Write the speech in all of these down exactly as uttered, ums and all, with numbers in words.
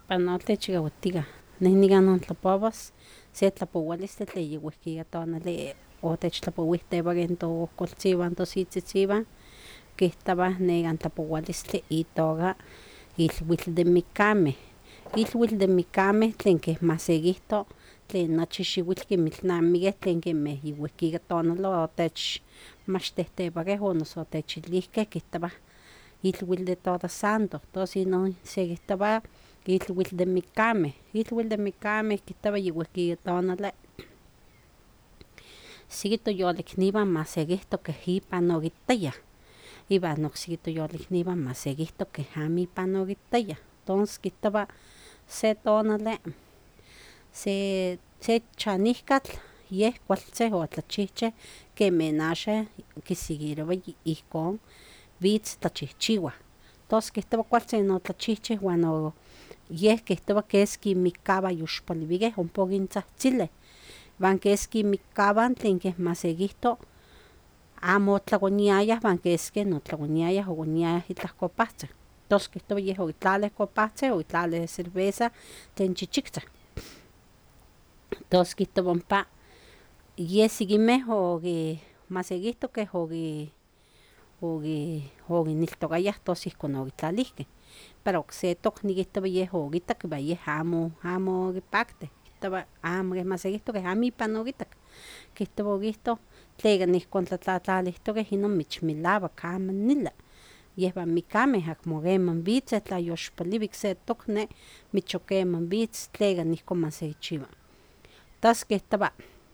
Panoltechikauatika, neh nikan ontlapowas se tlapowalistli tlen yiuehki tonali otechtlapowihtiwakeh tokokoltziwan tositzitziwan kihtowah nekan tlapowalistli itoka ilwitl de mikameh, ilwitl de mikameh tlen keh masekihto tlen nochi xiwitl kimilnamikeh tlen kemeh yiuehki ika tonali otechmachtihtewakeh o noso otechilihkeh kihtowah ilwitl de todos santos, tos inon sekihtowa ilwitl de mikameh, ilwitl de mikameh kihtowa yiuehki ika tonali siki toyolikniwan masekihto keh ipan okitayah, iwan oksiki toyolikniwan masekihto keh amo ipan okitayah, tons kihtowa se tonali se se chanihkatl yeh kualtzin otlachihchih kemeh axan kisikirowa ihkon witz tlachihchiwa, tos kihtowa kualtzin otlachihchi uan o yeh kihtowa keski inmikawan yoxpoliwikeh ompa okintzahttzilih, iwan keski inmikawan tlen keh masekihto amo otlakoniayah iwan keskeh otlakoniayah okoniayah itlah kopahtzin, tos kihtowa yeh okitlalih kopahtzin okitlalih cerveza tlen chichiktzah, tos kihtowa ompa yeh sekimeh oki masekihto keh oki oki okineltokayah tos ihkon okitlalihkeh, pero okse tokni kihtowa yeh okitak iwan yeh amo amo okipakti, kihtowa amo keh masekihto keh amo ipan okitak, kihtowa okihtoh tlekan ihkon tlatlatlalihtkeh inon mach melawak amo nili, yehwan mikameh akmo keman witzeh tla yoxpoliwik se tokni mach okeman witz tlekan ihkon masekichiwa, tos kihtowa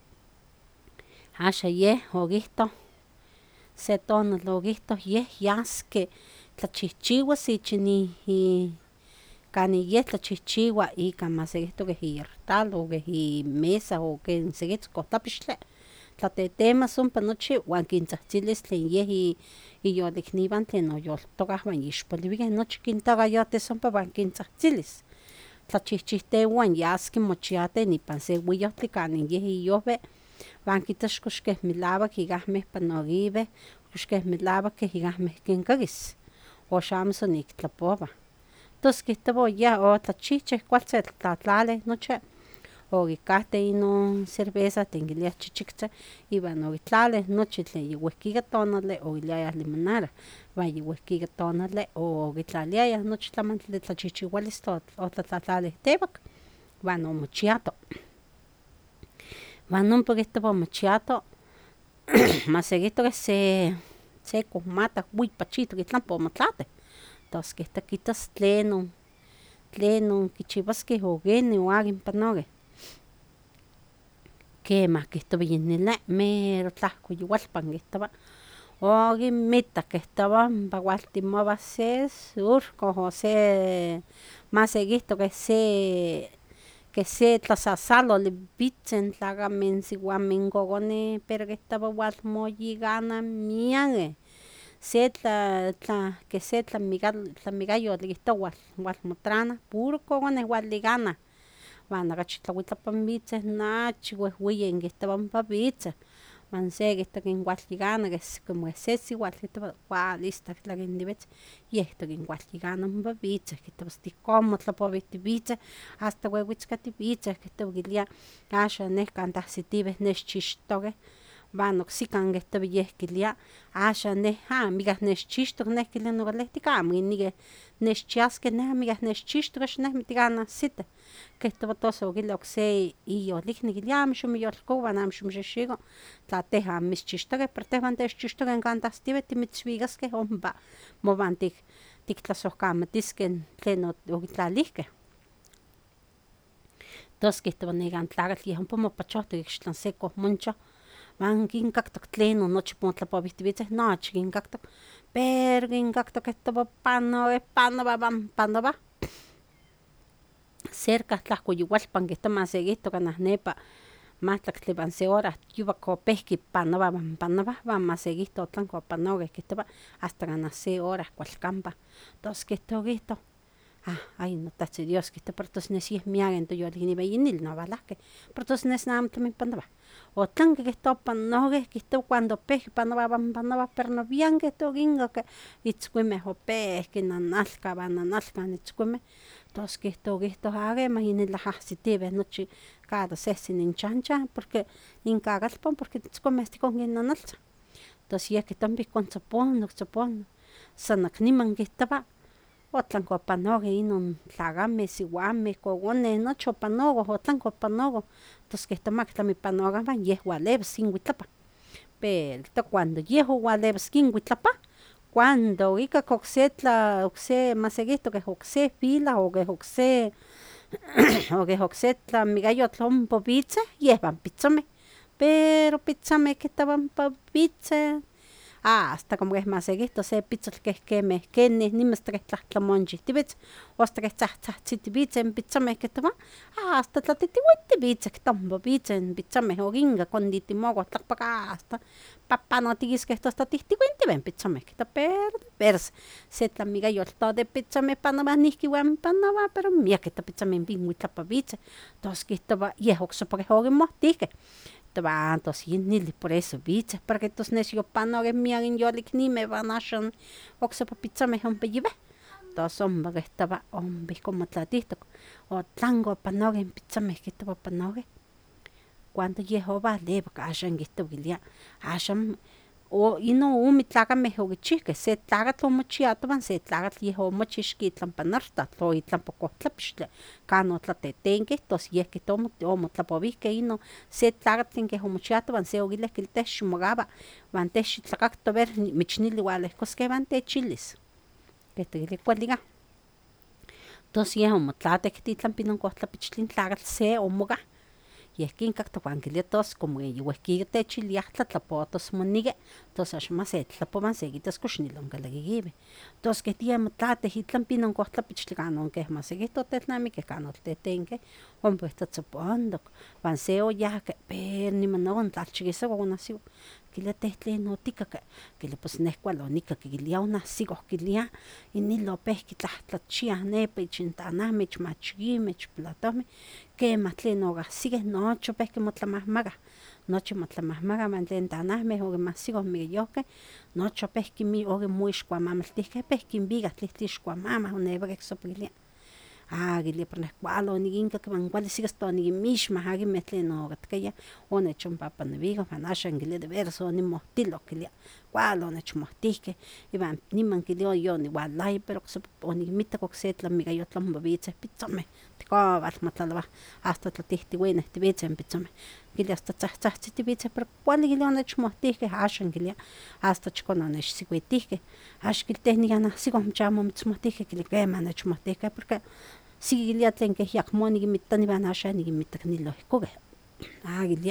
axan yeh okihtoh se tonal okihtoh yeh yaski tlachihchiwas ich in kanin yeh tlachihchiwa ika masekihto keh ialtar o keh imesa o ken sekitzin tlapichtli tlatetemas ompa nochi uan kintzahtzilis tlen yeh iyolikniwan tlen oyoltokah uan ixpoliwikeh nochi kintakayotis ompa uan kintzahtzilis, tlachihchihtewa yaski mochiatin ipan se weyohtli kanin yeh iyohue uan kitas kox keh melawak ikahmeh panokiweh, kox keh melawak keh ikahmeh kinkakis o xamo san ik tlapowah, tos kihtowa oyah otlachihchi kualtzin tlatlalih nochi okikahteh inon cerveza tlen kiliah chichiktzin iwan okitlalih nochi tlen yiuehki ika tonali okiliayah limonada, uan yiuehki ika tonali okitlaliayah nochi tlamantli de tlachihchiualis otlatlatlalihtiwak uan omochiato, uan ompa kihtowa omochiato masekihto keh se se kohmato wipachito itlampa omotlatih, tos kihtowa kitas tlenon tlenon kichiwaskeh o kenin o akin panokeh, kemah kihtowa yi nili mero tlahko youalpan kihtowa okinmitak kihtowa ompa waltemowah se surco o se masekihto keh se keh se tlasasaloli pitzin tlakameh siuameh n kokoneh pero kihtowa walmoyikanah miakeh, se tla tla keh se tlamikayotl kihtowa walmotranah puro kokoneh walikanah uan okachi tlakuitlapan witzeh nachi wehweyin kihtowa ompa witzeh uan se kihtowa kinwalyikanah como se siuatl kihtowa kuali istak tlakentinwitzeh yeh kihtowa kinwalyikanah ompa witzeh kihtowa hasta ihkon motlapowihtiwitzeh hasta wewitzkatiwitzeh kihtowa kilia axan neh kan tahsitiweh nechchixtokeh uan oksikan kihtowa yeh kilia axan neh amo ikah nechchixtok neh kilia nokalihtik amo kinekkeh nechchiaskeh neh amo ikah nechchixtok ax neh tikan ahsitih, kihtowa tos okilia okse iyolikni kilia amo ximoyolkowa amo ximoxixiko tla tehwan amo mitzchixtokeh pero tehwan techchixtokeh kan tahsitiweh timitzwikaskeh ompa mowan tik tiktlasojkamatiskeh tlen okitlalihkeh, tos kihtowa nekan tlakatl yeh ompa mopachohtok ixtlan se kohmonchoh uan kinkaktok tlenon nochi motlapowihtiwitzeh nochi kinkaktok pero kinkaktok kihtowa panokeh panowah uan panowah cerca tlahko youalpan kihtowa masekihto kanah nepa mahtlaktli iwan se hora yuwak opehki panowah uan panowah uan masekihto otlanki opanokeh kihtowa hasta kanah se hora kualkampan tos kihtowa okihtoh Ah, ay, notahtzi Dios, kihtowa pero tos nes yeh miakeh toyolih iwan yinil noawalahkeh, pero tos nes amo timihpanowah. Otlanki kihtowa panohkeh, kihtowa cuando opehki panowah amo panowah pero nowiankeh tokinko ke itzkuinmeh opehki nanalkah iwan nanalkah n itzkuinmeh, tos kihtowa kihtowa a kemah yinil ahahsitiweh nochi cada sehsin inchancha porque inkakalpan porque itzkuinmeh ihkon kinnanaltzah, tos yeh kihtowa ompa ihkon tzopohnok, tzopohnok, san ak niman kihtowa otlanki opanohkeh inon tlakameh, siuameh, kokoneh, nochi opanokoh, otlanki opanokoh, tos kihtowa maktlamipanokawah yeh walewis inkuitlapah, pero kihtowa cuando yeh owalewiski inkuitlapah, cuando okikak okse tla okse masekihtos keh okse fila o keh okse o keh okse tlamikayotl ompa witzeh, yehwan pitzomeh, pero pitzomeh kihtowa ompa witzeh hasta como keh masekihtos se pitzotl keh kemeh kenih niman hasta keh tlahtlamonchihtiwitz o hasta keh tzahtzahtzitiwitzeh n pitzomeh kihtowa hasta tlatitiwiti witzeh kihtowa ompa witzeh n pitzomeh okinkak konditimokoh tlakpak hasta papanotikiskeh tos tlatihtiuintiweh n pitzomeh kihtowa pero de veras se tlamikayotl towa de pitzomeh panowah nihki iwan panowah pero miakeh pitzomeh inkuitlapa witzeh, tos kihtowa yeh oksepa keh okinmohtihkeh, kihtowa ah tos yinili por eso witzeh porque tos nes yopanohkeh miak inyoliknimeh iwan axan oksepa pitzomeh ompa yiweh, tos ompa kihtowa ompa ihkon motlatihtok, otlanki opanohkeh n pitzomeh kihtowa opanohkeh cuando yeh owalewik axan kihtowa kilia axan o inon ome tlakameh okichihkeh, se tlakatl omochiatowan se tlakatl yeh omochixki itlampa nortatl o itlampa kohtlapixtli kan otlatetenkeh tos yeh kihtowa omotlapowihkeh inon se tlakatl tlen keh omochiatowa se okileh teh ximokawa wan teh xitlakakto ver mitznili walehkoskeh iwan techilis, kihtowa kilia kuali ka, tos yeh omotlatekti itlampa inon kohtlapichtli n tlakatl se omokah, yeh kinkakto wan kilia tos como yiuehkika techiliah tlatlapotos moniki, tos axan masetlapowa wan sekitas kox nili onkalaki kiweh, tos keh yeh motlateh itlampa inon kohtlapichtli kan keh masekihtos otelnamikeh kan otetenkeh ompa kihtowa tzopontok, wan se oyahkeh pero niman okontlalchikisakoh okonahsikoh, kilia teh tlen otikaki, kilia pues neh kuali onikaki, kilia onahsikoh kilia inili opehki tlahtlachiah nepa ich n tanahmeh ich machikimeh ich platohmeh kemah tlen okahsikeh nochi opehki motlamahmakah, nochi motlamahmakah wan tlen tanahmeh okinmahsikoh mikayohkeh nochi opehki okinmoixkuamamaltihkeh opehki kinwikah tlihtli ixkuamamah oksepa kilia, ah kilia pero neh kuali onikinkaki wan kuali si hasta onikinmixmah akinmeh tlen okatkayah onechonpapanowikoh wan axan kilia de veras onimohtiloh kilia, kuali onechmohtihkeh iwan niman kilia yoniwalaya pero oksepa onikinmitak okse tlamikayotl ompa witzeh pitzomeh tikowatl motlalowah hasta tlatihtiuinihtiwitzeh n pitzomeh, kilia hasta tzahtzahtziwitzeh pero kuali kilia onechmohtihkeh axan kilia hasta achkon onechsikuitihkeh, axan kilia teh nikan ahsikoh nochi amo omitzmohtihkeh, kilia kemah onechmohtihkeh porque siki kilia tlen keh ayakmo onikinmitani iwan axan nikinmita nili ohkokeh, ah kilia,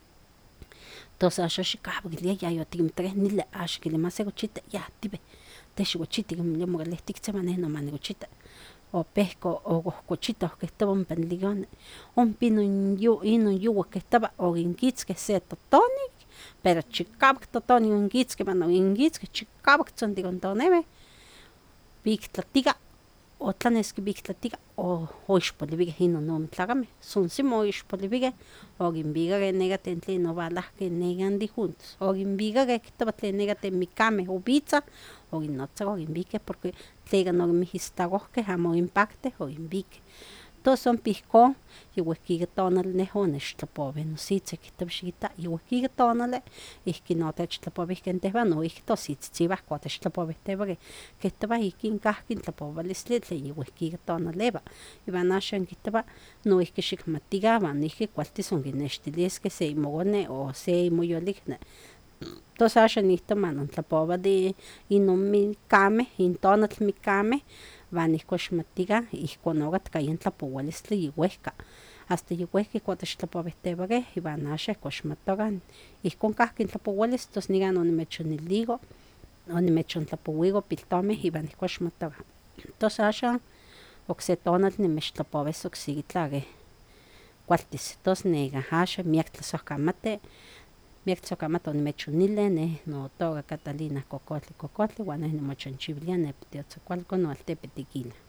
tos axan xikawa kilia yayotikinmitakeh nili axan kilia masekochita yahtiweh teh xicochiti kilia mokalihtiktzin iwan neh no manicochita, opehki okohkochitoh kihtowa ompa n leones, ompa inon inon youac kihtowa okinkitzkeh se totonik pero chikawak totonik okinkitzkeh iwan okinkitzkeh chikawak tzontikontoneweh wiktlatika, otlaneski wiktlatika o oixpoliwikeh inon ome tlakameh, son simi oixpoliwikeh okinwikakeh nekateh tlen owalahkeh nekan difuntos, okinwikakeh kihtowa tlen nekateh mikameh owitzah okinnotzakeh okinwikeh porque tlekan okinmijistakohkeh amo okinpakteh okinwikeh, tos ompa ihkon yiuehkika tonali neh onechtlapowih nositzeh kihtowa xikita yiuehkika tonali ihkin otechtlapowihkeh tehwan noihki tositzitziwah ihkon otechtlapowihtiwakeh, kihtowa ihkin kahki tlapowalistli tlen yiuehkika tonalewa, iwan axan kihtowa noihki xikmatikan wan noihki kualtis onkinextiliskeh se inmokone o se inmoyolikni, tos axan nihtowa manontlapowa de inon mikameh in tonatl mikameh wan ihkon xikmatikan ihkon okatka yen tlapowalistli yiuehka, hasta yiuehka ihkon otechtlapowihtiwakeh iwan axan ihkon xikmatokah ihkon kahki tlapowalis tos nikan onimechoniliko onimechontlapowiko piltomeh iwan ihkon xikmatokah, tos axan okse tonatl nimechtlapowis oksiki tlakeh kualtis, tos nekan axan miak tlasohkamati, miak tlasohkamati onimechonilih neh notoka Catalina Cocotli Cocotli, wan neh nimochonchiwilia nepa Teotzcualco noaltepe Tequila.